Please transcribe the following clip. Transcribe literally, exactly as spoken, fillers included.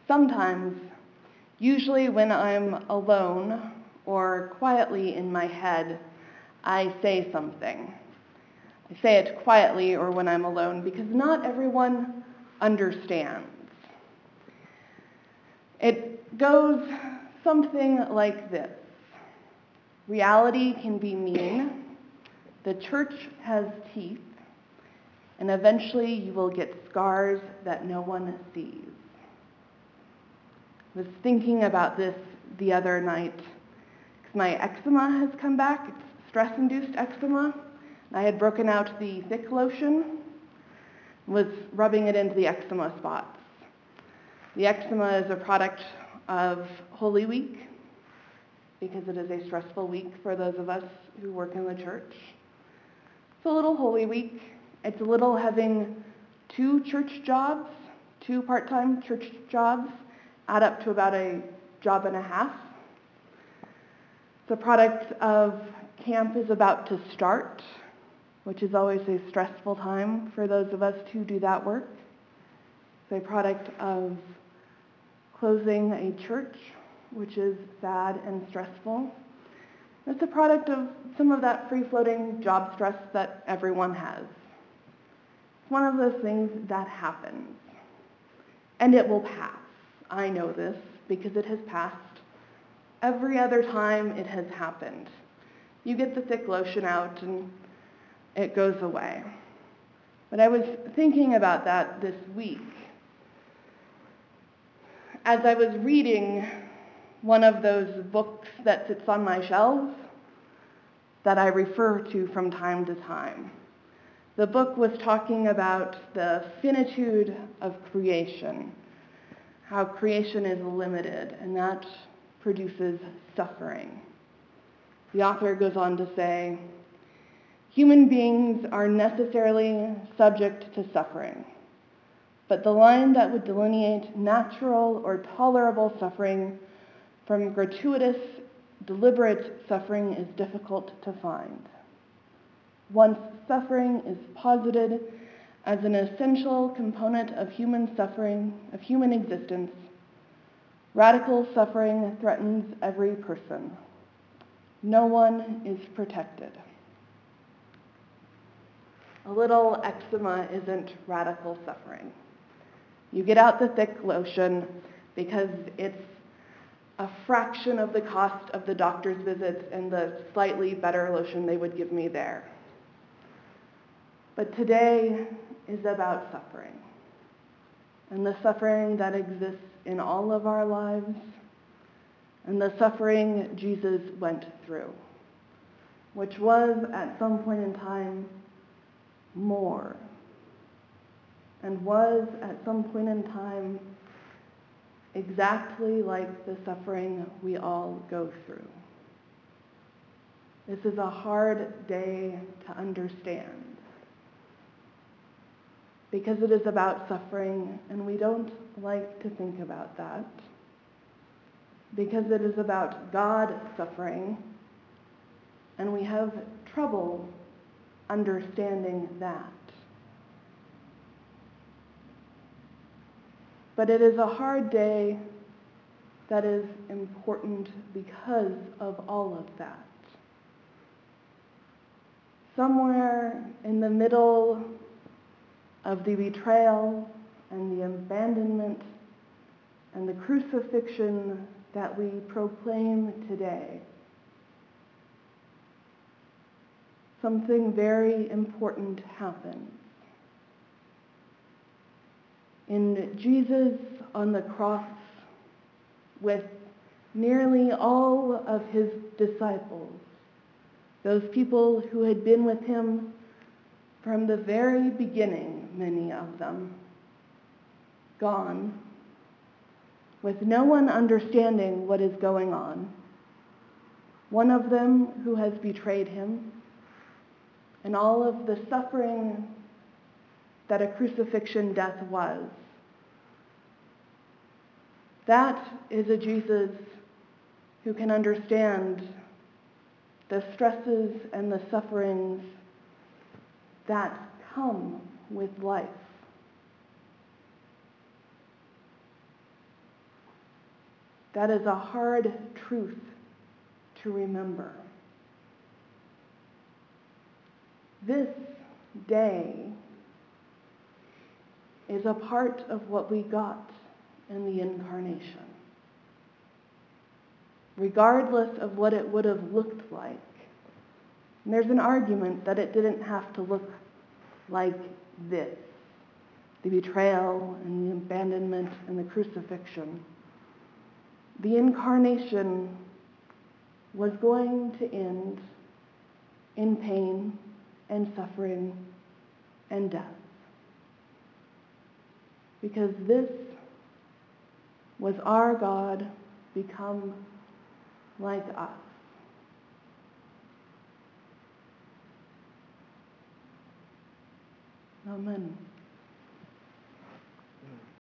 Sometimes, usually when I'm alone or quietly in my head, I say something. I say it quietly or when I'm alone because not everyone understands. It goes something like this. Reality can be mean, the church has teeth, and eventually you will get scars that no one sees. I was thinking about this the other night because my eczema has come back. It's stress-induced eczema. I had broken out the thick lotion, was rubbing it into the eczema spots. The eczema is a product of Holy Week because it is a stressful week for those of us who work in the church. It's a little Holy Week. It's a little having two church jobs, two part-time church jobs, add up to about a job and a half. The product of camp is about to start, which is always a stressful time for those of us who do that work. It's a product of closing a church, which is sad and stressful. It's a product of some of that free-floating job stress that everyone has. It's one of those things that happens, and it will pass. I know this because it has passed. Every other time it has happened. You get the thick lotion out and it goes away. But I was thinking about that this week as I was reading one of those books that sits on my shelves that I refer to from time to time. The book was talking about the finitude of creation, how creation is limited, and that produces suffering. The author goes on to say, human beings are necessarily subject to suffering, but the line that would delineate natural or tolerable suffering from gratuitous, deliberate suffering is difficult to find. Once suffering is posited as an essential component of human suffering, of human existence, radical suffering threatens every person. No one is protected. A little eczema isn't radical suffering. You get out the thick lotion because it's a fraction of the cost of the doctor's visits and the slightly better lotion they would give me there. But today is about suffering, and the suffering that exists in all of our lives, and the suffering Jesus went through, which was at some point in time more, and was at some point in time exactly like the suffering we all go through. This is a hard day to understand because it is about suffering, and we don't like to think about that, because it is about God suffering, and we have trouble understanding that. But it is a hard day that is important because of all of that. Somewhere in the middle of the betrayal and the abandonment and the crucifixion that we proclaim today, something very important happens. In Jesus on the cross, with nearly all of his disciples, those people who had been with him from the very beginning, many of them, gone, with no one understanding what is going on. One of them who has betrayed him, and all of the suffering that a crucifixion death was. That is a Jesus who can understand the stresses and the sufferings that come with life. That is a hard truth to remember. This day is a part of what we got in the Incarnation. Regardless of what it would have looked like. And there's an argument that it didn't have to look like this. The betrayal and the abandonment and the crucifixion. The Incarnation was going to end in pain and suffering and death. Because this was our God become like us. Amen.